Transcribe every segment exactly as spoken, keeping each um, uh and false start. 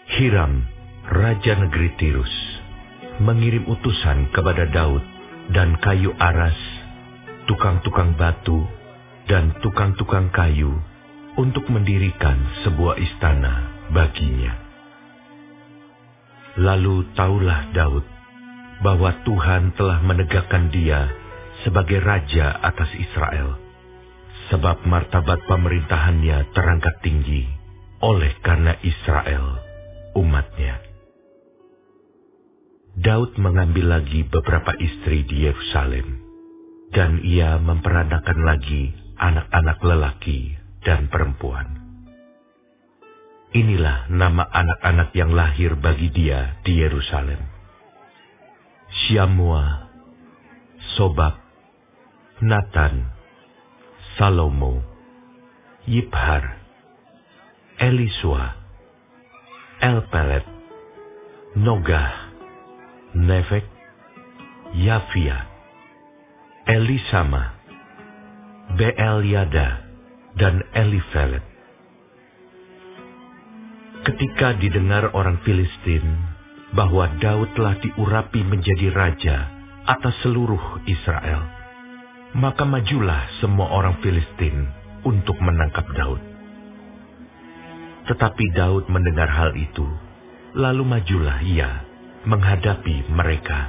Hiram, raja negeri Tirus, mengirim utusan kepada Daud dan kayu aras, tukang-tukang batu, dan tukang-tukang kayu untuk mendirikan sebuah istana baginya. Lalu taulah Daud bahwa Tuhan telah menegakkan dia sebagai raja atas Israel, sebab martabat pemerintahannya terangkat tinggi oleh karena Israel, umatnya. Daud mengambil lagi beberapa istri di Yerusalem, dan ia memperanakan lagi anak-anak lelaki dan perempuan. Inilah nama anak-anak yang lahir bagi dia di Yerusalem: Syamua, Sobab, Natan, Salomo, Yibhar, Elisua, Elpelet, Nogah, Nefek, Yafia, Elisama, Beelyada, dan Elifelet. Ketika didengar orang Filistin bahwa Daud telah diurapi menjadi raja atas seluruh Israel, maka majulah semua orang Filistin untuk menangkap Daud. Tetapi Daud mendengar hal itu, lalu majulah ia menghadapi mereka.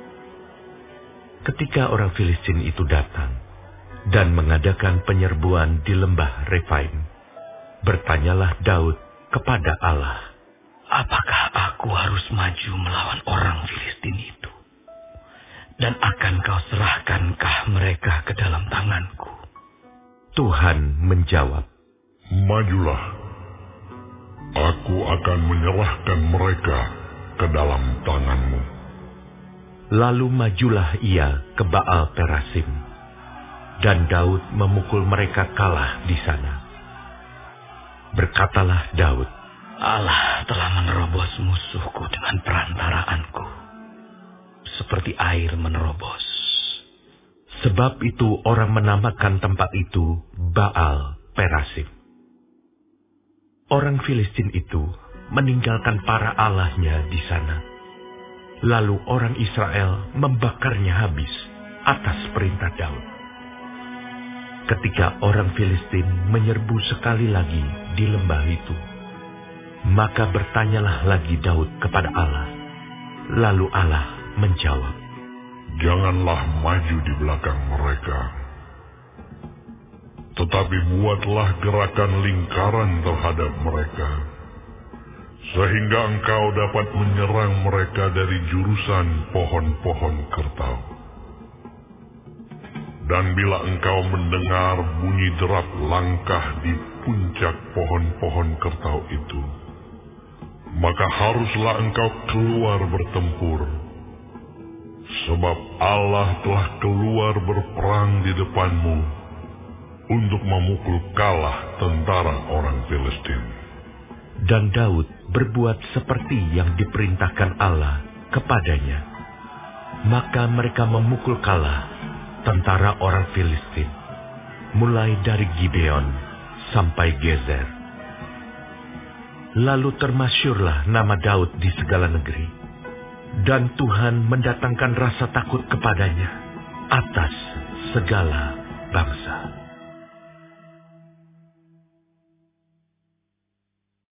Ketika orang Filistin itu datang dan mengadakan penyerbuan di lembah Refaim, bertanyalah Daud kepada Allah, "Apakah aku harus maju melawan orang Filistin itu? Dan akan kau serahkankah mereka ke dalam tanganku?" Tuhan menjawab, "Majulah. Aku akan menyerahkan mereka ke dalam tanganmu." Lalu majulah ia ke Baal Perasim, dan Daud memukul mereka kalah di sana. Berkatalah Daud, "Allah telah menerobos musuhku dengan perantaraanku, seperti air menerobos." Sebab itu orang menamakan tempat itu Baal Perasim. Orang Filistin itu meninggalkan para allahnya di sana. Lalu orang Israel membakarnya habis atas perintah Daud. Ketika orang Filistin menyerbu sekali lagi di lembah itu, maka bertanyalah lagi Daud kepada Allah. Lalu Allah menjawab, "Janganlah maju di belakang mereka, tetapi buatlah gerakan lingkaran terhadap mereka, sehingga engkau dapat menyerang mereka dari jurusan pohon-pohon kertau. Dan bila engkau mendengar bunyi derap langkah di puncak pohon-pohon kertau itu, maka haruslah engkau keluar bertempur, sebab Allah telah keluar berperang di depanmu untuk memukul kalah tentara orang Filistin." Dan Daud berbuat seperti yang diperintahkan Allah kepadanya. Maka mereka memukul kalah tentara orang Filistin, mulai dari Gibeon sampai Gezer. Lalu termasyurlah nama Daud di segala negeri, dan Tuhan mendatangkan rasa takut kepadanya atas segala bangsa.